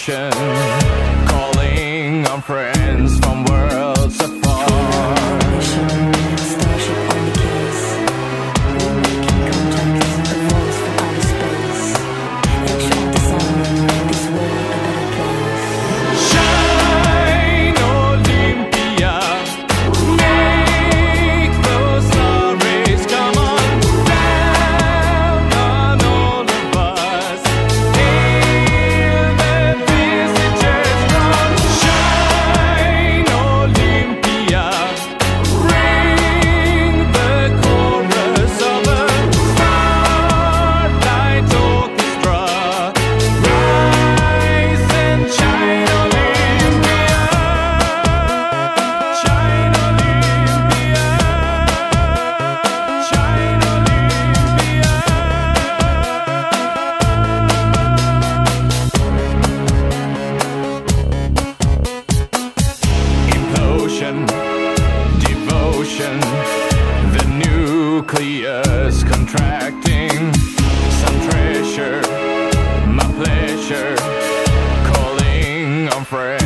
nation, calling on friends from worlds afar. Starship on the case. We're making contact, a voice from outer space. Edge of the sun, this world a better place. Shine, Olympia, make those star rays come on down on all of us. Hail the visitors from Shine, Olympia, bring the chorus of a starlight orchestra. Rise and shine, Olympia, shine, Olympia, shine, Olympia. Implosion, devotion, the nucleus contracting. Some treasure, my pleasure, calling on friends.